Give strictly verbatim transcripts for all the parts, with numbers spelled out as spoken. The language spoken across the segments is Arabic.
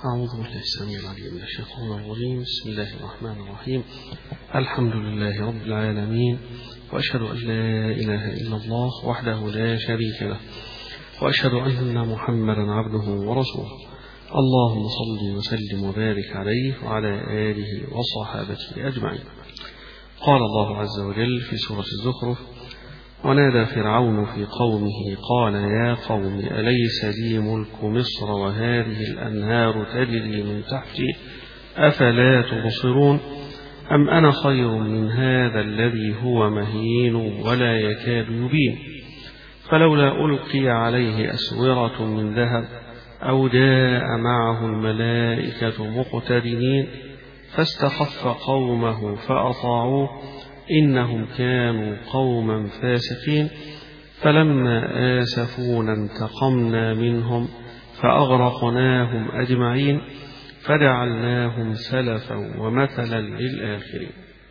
أعوذ بالله السميع العليم من الشيطان الرجيم. بسم الله الرحمن الرحيم. الحمد لله رب العالمين، وأشهد أن لا إله إلا الله وحده لا شريك له، وأشهد أن محمدا عبده ورسوله. اللهم صل وسلم وبارك عليه وعلى آله وصحابته أجمعين. قال الله عز وجل في سورة الزخرف: ونادى فرعون في قومه قال يا قوم أليس لي ملك مصر وهذه الأنهار تجري من تحتي أفلا تبصرون أم أنا خير من هذا الذي هو مهين ولا يكاد يبين فلولا ألقي عليه أسورة من ذهب أو جاء معه الملائكة مقترنين فاستخف قومه فأطاعوه إنهم كانوا قوما فاسقين فلما آسفونا انتقمنا منهم فأغرقناهم أجمعين فجعلناهم سلفا ومثلا للآخرين.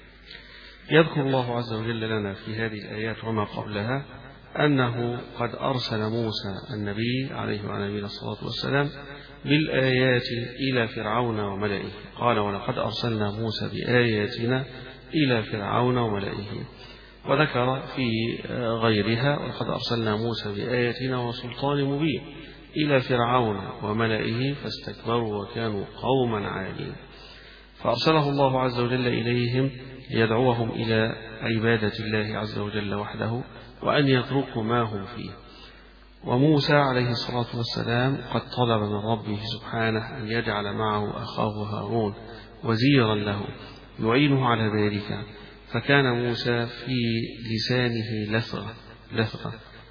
يذكر الله عز وجل لنا في هذه الآيات وما قبلها أنه قد أرسل موسى النبي عليه وعلى نبينا الصلاة والسلام بالآيات إلى فرعون وملئه. قال: ولقد أرسلنا موسى بآياتنا إلى فرعون وملئه. وذكر في غيرها: ولقد أرسلنا موسى بآياتنا وسلطان مبين إلى فرعون وملئه فاستكبروا وكانوا قوما عالين. فأرسله الله عز وجل إليهم ليدعوهم إلى عبادة الله عز وجل وحده وأن يتركوا ما هم فيه. وموسى عليه الصلاة والسلام قد طلب من ربه سبحانه أن يجعل معه أخاه هارون وزيرا له يعينه على ذلك، فكان موسى في لسانه لثغة لثغة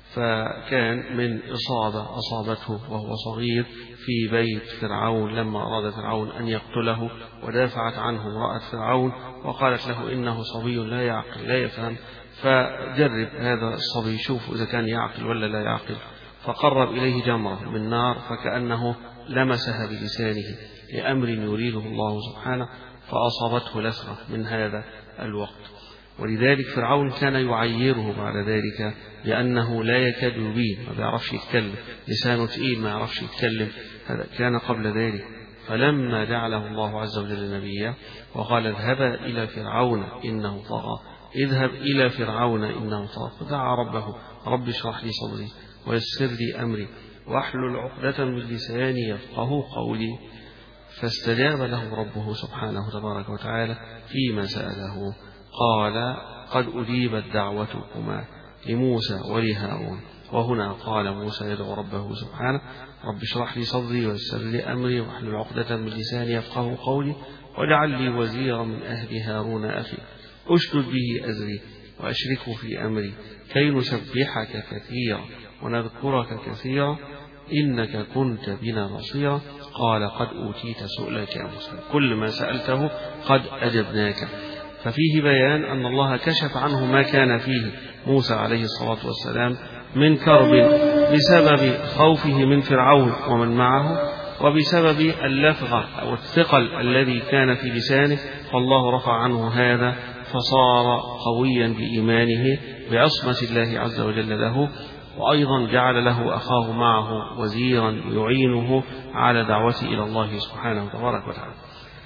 فكان من إصابة أصابته وهو صغير في بيت فرعون لما أراد فرعون أن يقتله، ودافعت عنه امرأة فرعون وقالت له إنه صبي لا يعقل لا يفهم، فجرب هذا الصبي شوف إذا كان يعقل ولا لا يعقل. فقرب إليه جمرة من نار فكأنه لمسها بلسانه لأمر يريده الله سبحانه، فأصابته لثغة من هذا الوقت. ولذلك فرعون كان يعيره بعد ذلك لأنه لا يكاد يبين، ما بيعرفش يتكلم، لسانه تقيل ما يعرفش يتكلم. هذا كان قبل ذلك. فلما جعله الله عز وجل نبيا وقال: اذهبا إلى فرعون إنه طغى اذهب إلى فرعون إنه طغى فدعا ربه: رب اشرح لي صدري ويسر لي أمري واحلل عقدة من لساني يفقه قولي. فاستجاب له ربه سبحانه تبارك وتعالى فيما سأله. قال: قد أجيبت دعوتكما لموسى ولهارون. وهنا قال موسى يدعو ربه سبحانه: رب اشرح لي صدري ويسر لي أمري واحلل عقدة من لساني يفقه قولي واجعل لي وزيرا من أهل هارون أخي أشدد به أزري وأشركه في أمري كي نسبحك كثيرا ونذكرك كثيرا إنك كنت بنا بصيرا. قال: قد أوتيت سؤلك يا موسى، كل ما سألته قد أجبناك. ففيه بيان أن الله كشف عنه ما كان فيه موسى عليه الصلاة والسلام من كرب بسبب خوفه من فرعون ومن معه، وبسبب اللفغة أو الثقل الذي كان في لسانه، فالله رفع عنه هذا فصار قويا بإيمانه بعصمة الله عز وجل له. وأيضا جعل له أخاه معه وزيرا يعينه على دعوته إلى الله سبحانه تبارك وتعالى.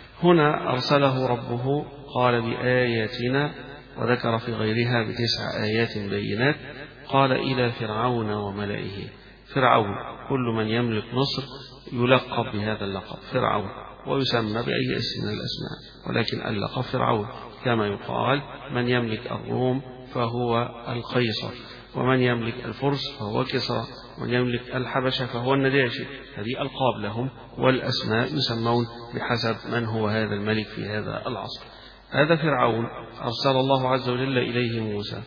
هنا أرسله ربه قال بآياتنا، وذكر في غيرها بتسع آيات بينات. قال: إلى فرعون وملئه. فرعون كل من يملك مصر يلقب بهذا اللقب فرعون، ويسمى بأي اسم من الأسماء، ولكن اللقب فرعون. كما يقال: من يملك الروم فهو القيصر، ومن يملك الفرس فهو كسرى، ومن يملك الحبشة فهو النجاشي. هذه ألقاب لهم، والأسماء يسمون بحسب من هو هذا الملك في هذا العصر. هذا فرعون أرسل الله عز وجل إليه موسى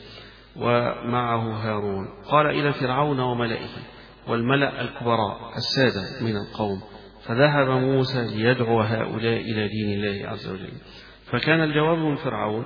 ومعه هارون. قال: إلى فرعون وملئه، والملأ الكبراء السادة من القوم. فذهب موسى ليدعو هؤلاء إلى دين الله عز وجل. فكان الجواب من فرعون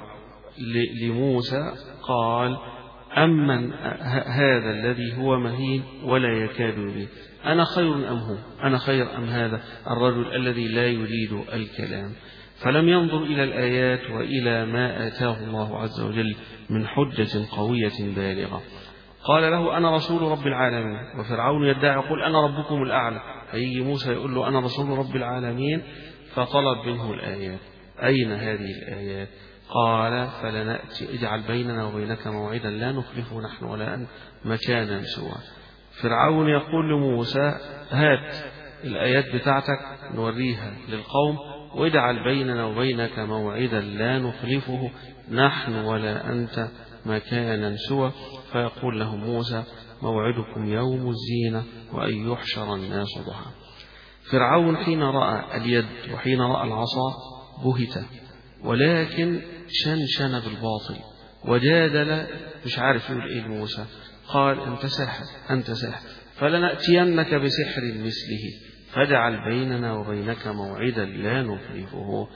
لموسى قال: أمن هذا الذي هو مهين ولا يكاد يبين أنا خير أم هو؟ أنا خير أم هذا الرجل الذي لا يريد الكلام؟ فلم ينظر إلى الآيات وإلى ما آتاه الله عز وجل من حجة قوية بالغة. قال له: أنا رسول رب العالمين. وفرعون يدعي يقول: أنا ربكم الأعلى، هيجي موسى يقول له أنا رسول رب العالمين، فطلب منه الآيات. أين هذه الآيات؟ قال فلنأتي اجعل بيننا وبينك موعدا لا نخلفه نحن ولا أنت مكانا سوى. فرعون يقول لموسى هات الآيات بتاعتك نوريها للقوم، واجعل بيننا وبينك موعدا لا نخلفه نحن ولا أنت مكانا سوى. فيقول لهم موسى موعدكم يوم الزينة وأن يحشر الناس ضحى. فرعون حين رأى اليد وحين رأى العصا بهت، ولكن شنشن بالباطل وجادل، مش عارف يقول ايه لموسى. قال انت ساحر انت ساحر، فلنأتينك بسحر مثله فاجعل بيننا وبينك موعدا لا نخلفه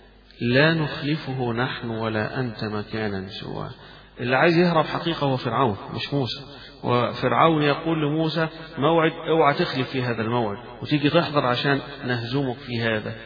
لا نخلفه نحن ولا أنت مكانا سوى. اللي عايز يهرب حقيقة هو فرعون مش موسى. وفرعون يقول لموسى موعد، اوعى تخلف في هذا الموعد وتيجي تحضر عشان نهزمك في هذا.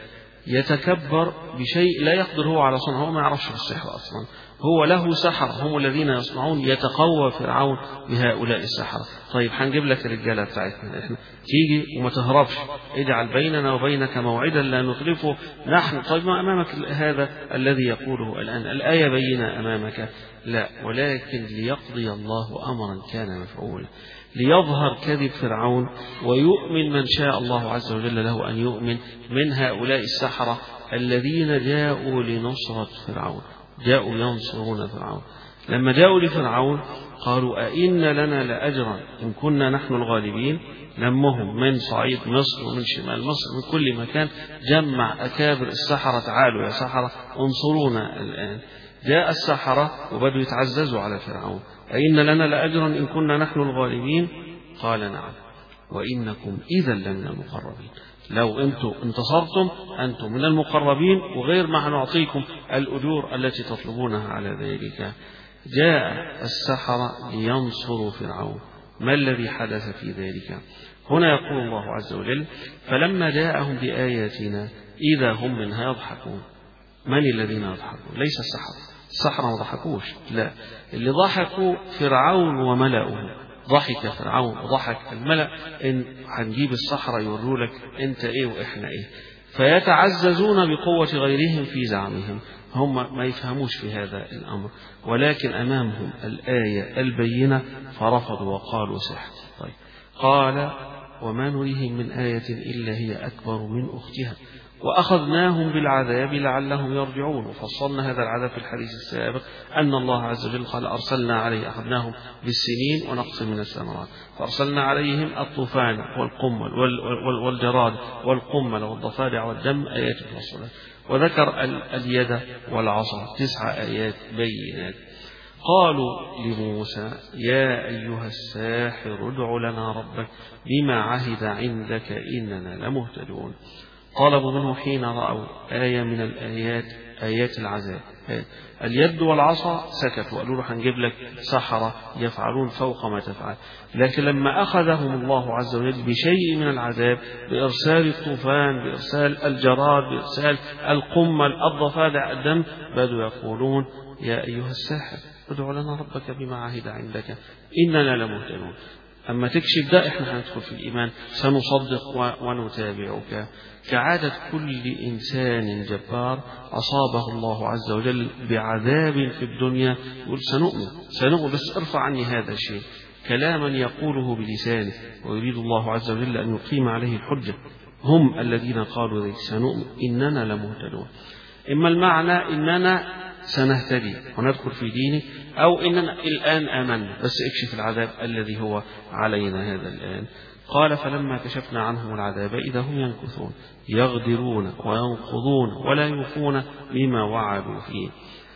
يتكبر بشيء لا يقدر هو على صنعه، هو ما يعرفش في السحر أصلا، هو له سحر هم الذين يصنعون. يتقوى فرعون بهؤلاء السحرة. طيب هنجيب لك الرجالة بتاعتنا احنا، تيجي وما تهربش، اجعل بيننا وبينك موعدا لا نخلفه نحن. طيب ما أمامك هذا الذي يقوله الآن، الآية بينة أمامك، لا، ولكن ليقضي الله أمرا كان مفعولا، ليظهر كذب فرعون ويؤمن من شاء الله عز وجل له أن يؤمن من هؤلاء السحرة الذين جاءوا لنصرة فرعون، جاءوا ينصرون فرعون. لما جاءوا لفرعون قالوا أئن لنا لأجرا إن كنا نحن الغالبين. لمهم من صعيد مصر ومن شمال مصر من كل مكان، جمع أكابر السحرة، تعالوا يا سحرة انصرونا الآن. جاء السحرة وبدوا يتعززوا على فرعون، أئن لنا لأجرا إن كنا نحن الغالبين. قال نعم وإنكم إذا لمن المقربين، لو أنتم انتصرتم أنتم من المقربين، وغير ما هنعطيكم الأجور التي تطلبونها على ذلك. جاء السحرة لينصروا فرعون. ما الذي حدث في ذلك؟ هنا يقول الله عز وجل فلما جاءهم بآياتنا إذا هم منها يضحكون. من الذين يضحكون؟ ليس السحرة، السحرة ما ضحكوش، لا، اللي ضحكوا فرعون وملأه. ضحك فرعون وضحك الملأ إن هنجيب السحرة يوروا لك أنت إيه وإحنا إيه، فيتعززون بقوة غيرهم في زعمهم. هم ما يفهموش في هذا الأمر، ولكن أمامهم الآية البينة فرفضوا وقالوا سحر. طيب قال وما نريهم من آية إلا هي أكبر من أختها وأخذناهم بالعذاب لعلهم يرجعون. وفصلنا هذا العذاب في الحديث السابق أن الله عز وجل قال أرسلنا عليه أخذناهم بالسنين ونقص من الثمرات، فأرسلنا عليهم الطوفان والقمل والجراد والقمل والضفادع والدم آيات مفصلات. وذكر اليد والعصا تسع آيات بينات. قالوا لموسى يا أيها الساحر ادع لنا ربك بما عهد عندك إننا لمهتدون. طلبوا منه حين رأوا آية من الآيات آيات العذاب اليد والعصا سكتوا، قالوا له هنجيب لك سحرة يفعلون فوق ما تفعل. لكن لما أخذهم الله عز وجل بشيء من العذاب بإرسال الطوفان، بإرسال الجراد، بإرسال القمل، الضفادع، الدم، بدوا يقولون يا أيها الساحر ادع لنا ربك بما عهد عندك إننا لمهتدون. أما تكشف ده إحنا هندخل في الإيمان، سنصدق ونتابعك. كعادة كل إنسان جبار أصابه الله عز وجل بعذاب في الدنيا يقول سنؤمن سنؤمن بس ارفع عني هذا الشيء، كلاما يقوله بلسانه، ويريد الله عز وجل أن يقيم عليه الحجة. هم الذين قالوا ذلك سنؤمن إننا لمهتدون. إما المعنى إننا سنهتدي وندخل في دينه، أو إننا الآن آمنا بس اكشف العذاب الذي هو علينا هذا الآن. قال فلما كشفنا عنهم العذاب إذا هم ينكثون يغدرون وينقضون ولا يوفون بما وعدوا فيه.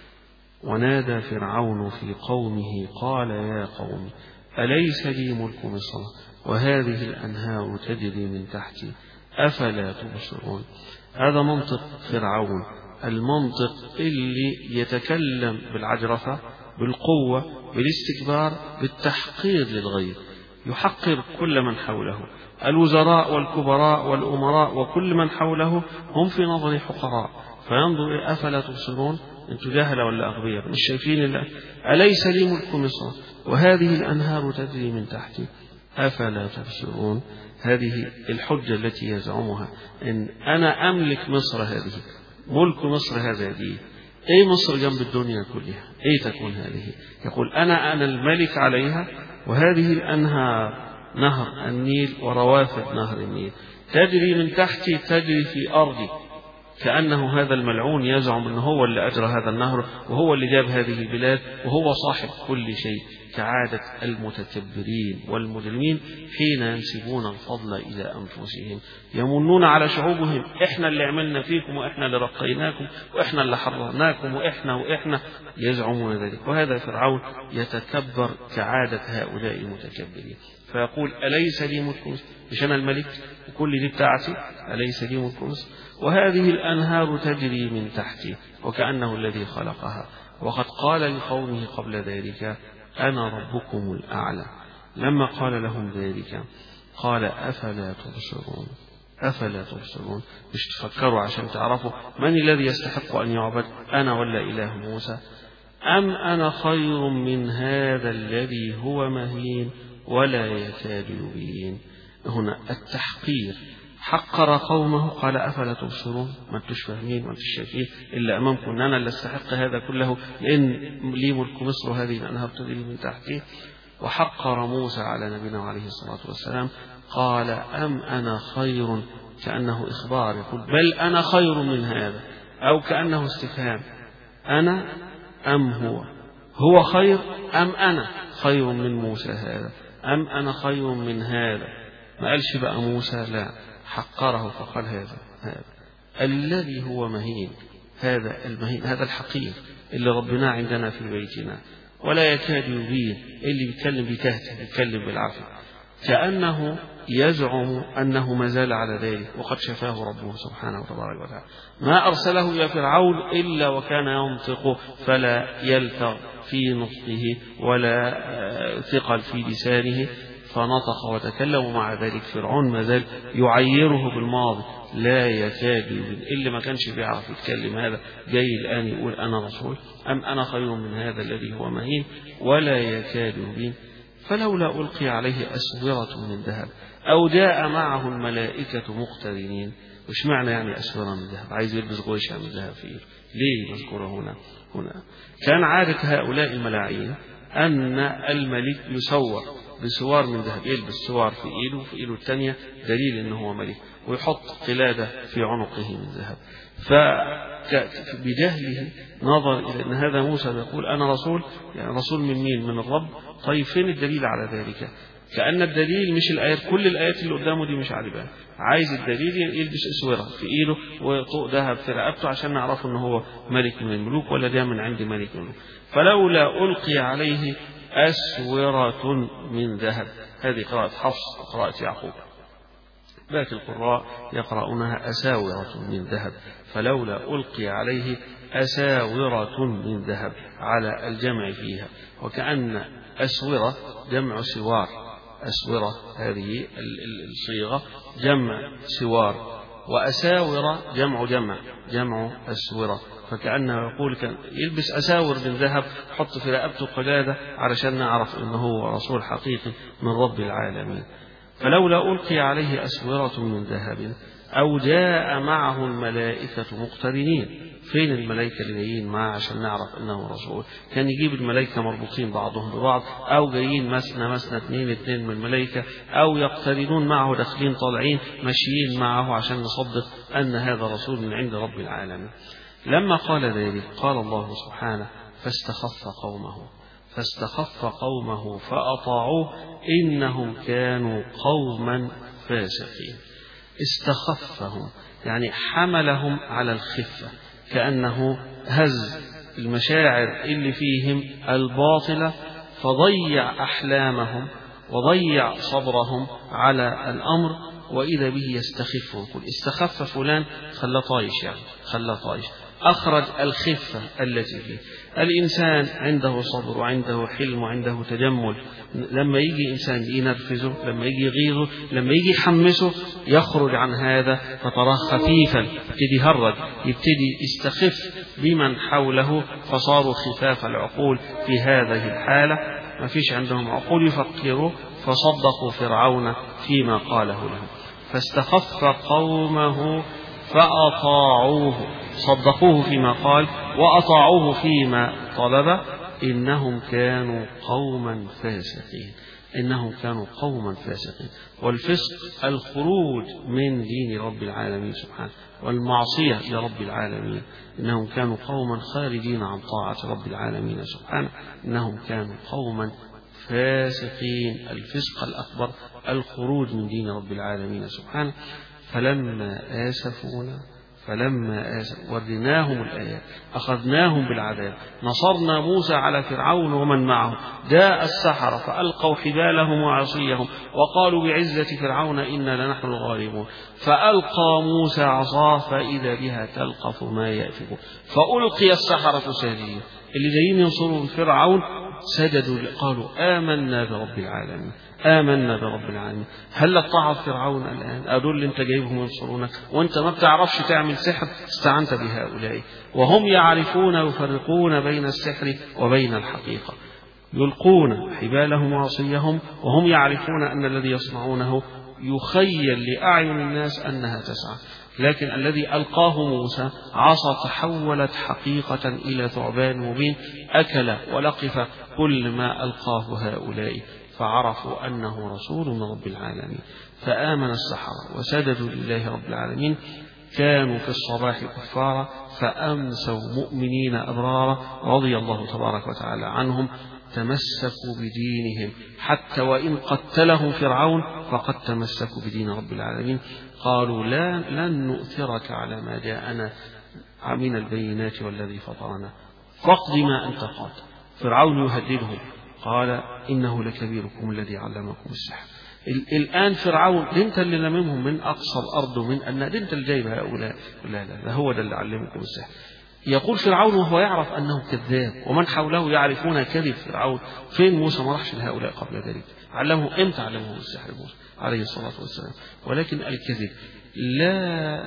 ونادى فرعون في قومه قال يا قوم أليس لي ملك مصر وهذه الأنهار تجري من تحتي أفلا تبصرون. هذا منطق فرعون، المنطق اللي يتكلم بالعجرفة، بالقوة، بالاستكبار، بالتحقير للغير، يحقر كل من حوله. الوزراء والكبراء والأمراء وكل من حوله هم في نظر حقراء، فينظر أفلا تبصرون، أنتم جاهلة ولا أغبياء مش شايفين الله؟ أليس لي ملك مصر وهذه الأنهار تجري من تحتي أفلا تبصرون. هذه الحجة التي يزعمها إن أنا أملك مصر، هذه ملك مصر هذه، إيه مصر جنب الدنيا كلها، إيه تكون هذه؟ يقول أنا أنا الملك عليها، وهذه الأنهار، نهر النيل وروافد نهر النيل تجري من تحتي، تجري في أرضي، كأنه هذا الملعون يزعم أنه هو اللي أجرى هذا النهر، وهو اللي جاب هذه البلاد، وهو صاحب كل شيء، كعادة المتكبرين والمجرمين حين ينسبون الفضل إلى أنفسهم، يمنون على شعوبهم، إحنا اللي عملنا فيكم، وإحنا اللي رقيناكم، وإحنا اللي حررناكم، وإحنا وإحنا يزعمون ذلك. وهذا فرعون يتكبر كعادة هؤلاء المتكبرين، فيقول أليس لي ملك مصر؟ مش أنا الملك وكل دي بتاعتي؟ أليس لي ملك مصر؟ وهذه الأنهار تجري من تحتي، وكأنه الذي خلقها، وقد قال لقومه قبل ذلك أنا ربكم الأعلى. لما قال لهم ذلك قال أفلا تبصرون، أفلا تبصرون، مش تفكروا عشان تعرفوا من الذي يستحق أن يعبد، أنا ولا إله موسى؟ أم أنا خير من هذا الذي هو مهين ولا يكاد يبين. هنا التحقير، حقر قومه، قال أفلا تبصرون، ما انتوش فاهمين، ما انتوش شايفين إلا أمامكم أن أنا اللي استحق هذا كله، لأن لي ملك مصر هذه الأنهار تجري من تحتي. وحقر موسى على نبينا عليه الصلاة والسلام، قال أم أنا خير، كأنه إخبار، يقول بل أنا خير من هذا، أو كأنه استفهام، أنا أم هو، هو خير أم أنا خير من موسى هذا، أم أنا خير من هذا. ما قالش بقى موسى، لا، حقره فقال هذا هذا الذي هو مهين، هذا المهين، هذا الحقير اللي ربنا عندنا في بيتنا، ولا يكاد يبين، اللي بيتكلم بكهته، بيتكلم بالعافية، كأنه يزعم أنه ما زال على ذلك، وقد شفاه ربه سبحانه وتبارك وتعالى. ما أرسله إلى فرعون إلا وكان ينطق فلا يلتغ في نطقه ولا ثقل في لسانه، فنطق وتكلم، مع ذلك فرعون ما زال يعيره بالماضي، لا يكاد يبين، اللي ما كانش بيعرف يتكلم هذا جاي الآن يقول أنا رسول، أم أنا خير من هذا الذي هو مهين ولا يكاد يبين. فلولا ألقي عليه أسورة من ذهب أو جاء معه الملائكة مقترنين. وش معنى يعني أسورة من ذهب؟ عايز يلبس غويشة من ذهب في إيده، ليه مذكورة هنا؟ هنا كان عادة هؤلاء الملاعين أن الملك يسور بسوار من ذهب، يلبس سوار في إيده وفي إيده الثانية دليل أنه هو ملك، ويحط قلادة في عنقه من ذهب. فبجهله نظر إلى أن هذا موسى يقول أنا رسول، يعني رسول من مين؟ من الرب. طيب فين الدليل على ذلك؟ كأن الدليل مش الآيات، كل الآيات اللي قدامه دي مش عارفها، عايز الدليل يلبس أسورة في إيده وطوق ذهب في رقبته عشان نعرف أنه هو ملك من الملوك، ولا ده من عند ملك من الملوك. فلولا ألقي عليه أسورة من ذهب، هذه قراءة حفص وقراءة يعقوب، باقي القراء يقرؤونها أساورة من ذهب، فلولا ألقي عليه أساورة من ذهب على الجمع فيها، وكأن أسورة جمع سوار، أسورة هذه الصيغة جمع سوار، وأساورة جمع جمع جمع أسورة، فكأنه يقول كان يلبس أساور من ذهب، حط في رقبته قلادة علشان نعرف أنه هو رسول حقيقي من رب العالمين. فلولا ألقي عليه أسورة من ذهب أو جاء معه الملائكة مقترنين. فين الملائكة اللي جايين معه عشان نعرف أنه رسول؟ كان يجيب الملائكة مربوطين بعضهم ببعض، أو جايين مسنا مسنا اثنين اثنين من الملائكة، أو يقترنون معه داخلين طالعين ماشيين معه عشان نصدق أن هذا رسول من عند رب العالمين. لما قال ذلك قال الله سبحانه فاستخف قومه فاستخف قومه فأطاعوه إنهم كانوا قوما فاسقين. استخفهم يعني حملهم على الخفة، كأنه هز المشاعر اللي فيهم الباطلة، فضيع أحلامهم وضيع صبرهم على الأمر، وإذا به يستخف. يقول استخف فلان، خلى طايش، يعني خلى طايش، أخرج الخفة التي فيه. الإنسان عنده صبر وعنده حلم وعنده تجمل، لما يجي إنسان ينرفزه، لما يجي يغيظه، لما يجي يحمسه، يخرج عن هذا فتراه خفيفا، يبتدي يهرج، يبتدي يستخف بمن حوله، فصاروا خفاف العقول في هذه الحالة. ما فيش عندهم عقول يفكروا، فصدقوا فرعون فيما قاله لهم، فاستخف قومه فأطاعوه، صدقوه فيما قال وأطاعوه فيما طلب، إنهم كانوا قوما فاسقين، إنهم كانوا قوما فاسقين. والفسق الخروج من دين رب العالمين سبحانه، والمعصية لرب العالمين، إنهم كانوا قوما خارجين عن طاعة رب العالمين سبحانه، إنهم كانوا قوما فاسقين. الفسق الأكبر الخروج من دين رب العالمين سبحانه. فلما آسفونا فلما آسفوا ورناهم الآيات أخذناهم بالعذاب، نصرنا موسى على فرعون ومن معه، جاء السحرة فألقوا حبالهم وعصيهم وقالوا بعزة فرعون إنا لنحن الغالبون، فألقى موسى عصاه فإذا بها تلقف ما يأفكون، فألقي السحرة ساجدين. اللي جايين ينصروا فرعون سجدوا قالوا آمنا برب العالمين، آمنا برب العالمين. هل طاعة فرعون الآن؟ أدول اللي انت جايبهم ينصرونك وانت ما بتعرفش تعمل سحر، استعنت بهؤلاء وهم يعرفون يفرقون بين السحر وبين الحقيقة، يلقون حبالهم وعصيهم وهم يعرفون أن الذي يصنعونه يخيل لأعين الناس أنها تسعى، لكن الذي ألقاه موسى عصا تحولت حقيقة إلى ثعبان مبين أكل ولقف كل ما ألقاه هؤلاء، فعرفوا أنه رسول من رب العالمين، فآمن السحرة وسجدوا لله رب العالمين. كانوا في الصباح كفارا فأمسوا مؤمنين أبرارا، رضي الله تبارك وتعالى عنهم، تمسكوا بدينهم حتى وإن قتلهم فرعون فقد تمسكوا بدين رب العالمين. قالوا لا لن نؤثرك على ما جاءنا من البينات والذي فطرنا فاقض ما أنت قاد. فرعون يهددهم قال إنه لكبيركم الذي علمكم السحر. الآن فرعون انت اللي لممهم من أقصى الأرض ومن أن انت اللي جايب هؤلاء، لا لا لا هو ده اللي علمكم السحر. يقول فرعون وهو يعرف أنه كذاب ومن حوله يعرفون كذب فرعون، فين موسى ما راحش لهؤلاء قبل ذلك؟ علمه امتى علمه السحر موسى عليه الصلاة والسلام؟ ولكن الكذب لا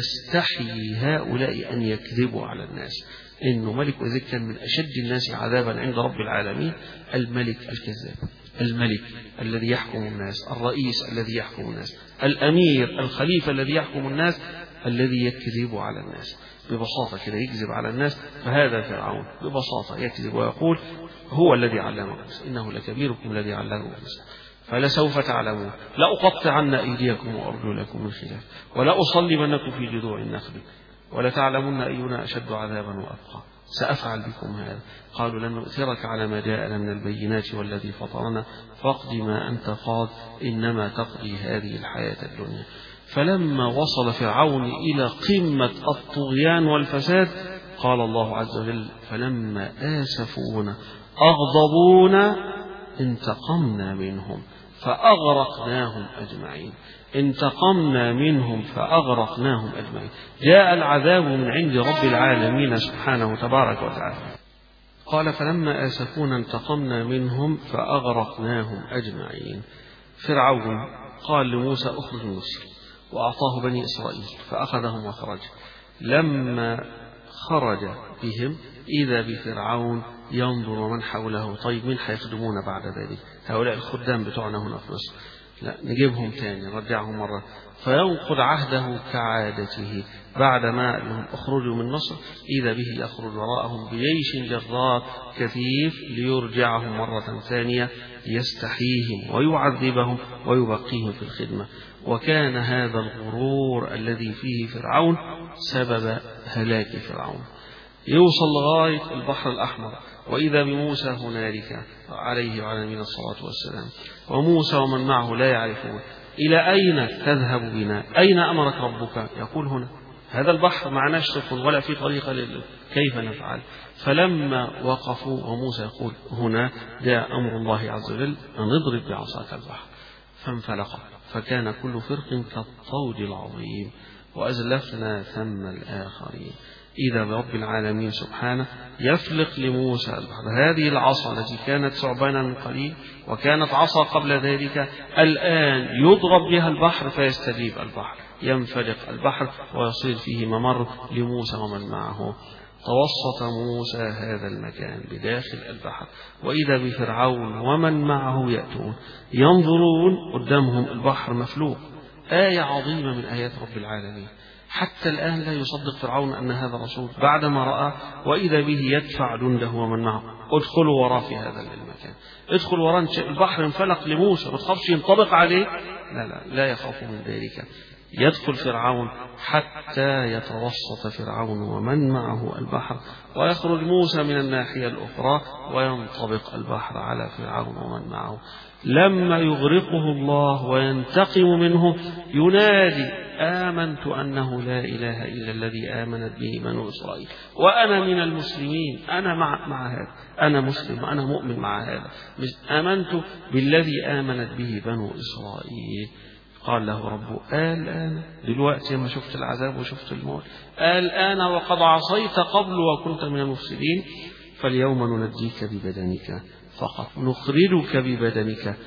يستحي هؤلاء أن يكذبوا على الناس، إنه ملك وإذ كان من أشد الناس عذابا عند رب العالمين الملك الكذاب، الملك الذي يحكم الناس، الرئيس الذي يحكم الناس، الأمير الخليفة الذي يحكم الناس، الذي يكذب على الناس ببساطة كده، يكذب على الناس. فهذا فرعون ببساطة يكذب ويقول هو الذي علمكم إنه لكبيركم الذي علمكم فلسوف تعلمون لأقطعن أيديكم وأرجلكم من خلاف ولأصلبنكم في جذوع النخل ولتعلمن أينا أشد عذابا وأبقى سأفعل بكم هذا. قالوا لن نؤثرك على ما جاءنا من البينات والذي فطرنا فاقض ما أنت قاض إنما تقضي هذه الحياة الدنيا. فلما وصل فرعون إلى قمة الطغيان والفساد قال الله عز وجل فلما آسفونا أغضبونا انتقمنا منهم فأغرقناهم أجمعين، انتقمنا منهم فأغرقناهم أجمعين. جاء العذاب من عند رب العالمين سبحانه تبارك وتعالى. قال فلما آسفونا انتقمنا منهم فأغرقناهم أجمعين. فرعون قال لموسى اخرج من مصر وأعطاه بني إسرائيل فأخذهم وخرج. لما خرج بهم إذا بفرعون ينظر من حوله طيب من حيخدمون بعد ذلك؟ هؤلاء الخدام بتوعنا هنا في مصر، لا نجيبهم تاني نرجعهم مرة. فينقض عهده كعادته بعدما أنهم أخرجوا من مصر إذا به يخرج وراءهم بجيش جرار كثيف ليرجعهم مرة ثانية يستحييهم ويعذبهم ويبقيهم في الخدمة. وكان هذا الغرور الذي فيه فرعون سبب هلاك فرعون. يوصل لغاية البحر الأحمر وإذا بموسى هنالك عليه وعلى نبينا الصلاة والسلام، وموسى ومن معه لا يعرفون إلى أين تذهب بنا؟ أين أمرك ربك؟ يقول هنا هذا البحر معناش سفن ولا في طريقة كيف نفعل؟ فلما وقفوا وموسى يقول هنا جاء أمر الله عز وجل أن نضرب بعصاك البحر فانفلق فكان كل فرق كالطود العظيم وأزلفنا ثم الآخرين. إذا برب العالمين سبحانه يفلق لموسى البحر. هذه العصا التي كانت ثعبانا من قليل وكانت عصا قبل ذلك الآن يضرب بها البحر فيستجيب البحر، ينفلق البحر ويصير فيه ممر لموسى ومن معه. توسط موسى هذا المكان بداخل البحر، وإذا بفرعون ومن معه يأتون ينظرون قدامهم البحر مفلوق. آية عظيمة من آيات رب العالمين. حتى الآن لا يصدق فرعون أن هذا رسول بعدما رأى، وإذا به يدفع جنده ومن معه. ادخلوا وراه في هذا المكان، ادخل وراه. البحر انفلق لموسى، ما تخافش ينطبق عليه، لا لا لا يخاف من ذلك. يدخل فرعون حتى يتوسط فرعون ومن معه البحر، ويخرج موسى من الناحية الأخرى وينطبق البحر على فرعون ومن معه. لما يغرقه الله وينتقم منه ينادي: آمنت أنه لا إله إلا الذي آمنت به بنو إسرائيل وأنا من المسلمين. أنا مع, مع هذا، أنا مسلم وأنا مؤمن مع هذا. آمنت بالذي آمنت به بنو إسرائيل. قال له ربه: الآن دلوقتي ما شفت العذاب وشفت الموت، الآن وقد عصيت قبل وكنت من المفسدين، فاليوم ننجيك ببدنك فقط، نخرجك ببدنك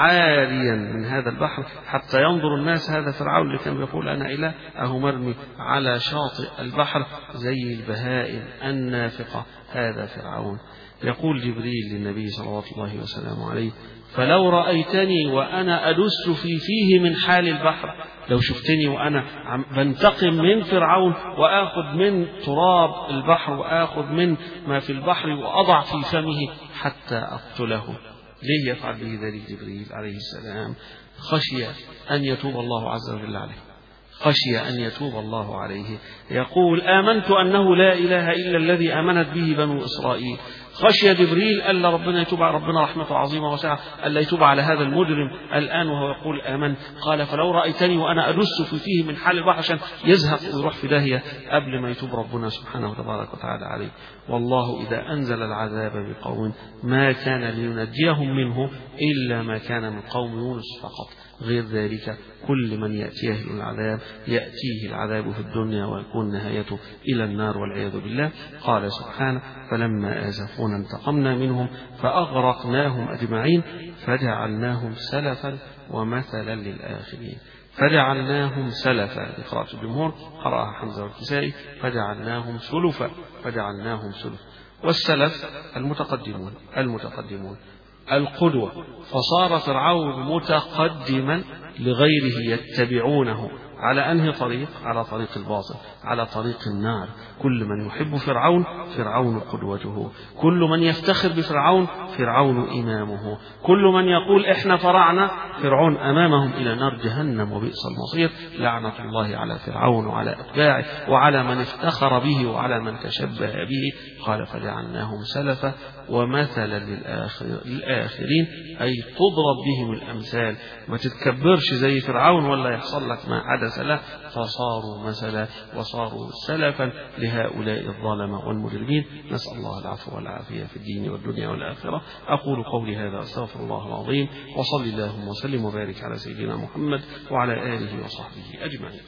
عاريا من هذا البحر حتى ينظر الناس. هذا فرعون اللي كان بيقول أنا إله، أهو مرمي على شاطئ البحر زي البهائم النافقة. هذا فرعون. يقول جبريل للنبي صلى الله وسلم عليه: فلو رأيتني وأنا أدس في فيه من حال البحر، لو شفتني وأنا بنتقم من فرعون وآخذ من تراب البحر وآخذ من ما في البحر وأضع في فمه حتى أقتله. ليه يفعل به ذلك جبريل عليه السلام؟ خشي أن يتوب الله عز وجل عليه، خشي أن يتوب الله عليه. يقول: آمنت أنه لا إله إلا الذي آمنت به بنو إسرائيل. خشي جبريل ألا ربنا يتوب، ربنا رحمته عظيمة وسعة، ألا يتوب على هذا المجرم الآن وهو يقول آمن. قال: فلو رأيتني وأنا أدس في فيه من حال البحر عشان يزهق ويروح في داهية قبل ما يتوب ربنا سبحانه وتبارك وتعالى عليه. والله إذا أنزل العذاب بقوم ما كان لينجيهم منه إلا ما كان من قوم يونس فقط. غير ذلك كل من يأتيه العذاب يأتيه العذاب في الدنيا ويكون نهايته إلى النار والعياذ بالله. قال سبحانه: فلما آزفونا انتقمنا منهم فأغرقناهم أجمعين فجعلناهم سلفا ومثلا للآخرين. فجعلناهم سلفا لقراءة الجمهور، قرأها حمزة والكسائي: فجعلناهم سلفا، فجعلناهم سلف. والسلف المتقدمون المتقدمون القدوة. فصار فرعون متقدما لغيره يتبعونه على أنهي طريق؟ على طريق الباطل، على طريق النار. كل من يحب فرعون فرعون قدوته، كل من يفتخر بفرعون فرعون إمامه، كل من يقول إحنا فرعنا فرعون أمامهم إلى نار جهنم وبئس المصير. لعنة الله على فرعون وعلى أتباعه وعلى من افتخر به وعلى من تشبه به. قال: فجعلناهم سلفا ومثلا للآخرين، أي تضرب بهم الأمثال، ما تتكبرش زي فرعون ولا يحصل لك ما حدث له. فصاروا مثلا وصاروا سلفا لهؤلاء الظالمة والمجرمين. نسأل الله العفو والعافية في الدين والدنيا والآخرة. أقول قولي هذا أستغفر الله العظيم، وصل اللهم وسلم وبارك على سيدنا محمد وعلى آله وصحبه أجمعين.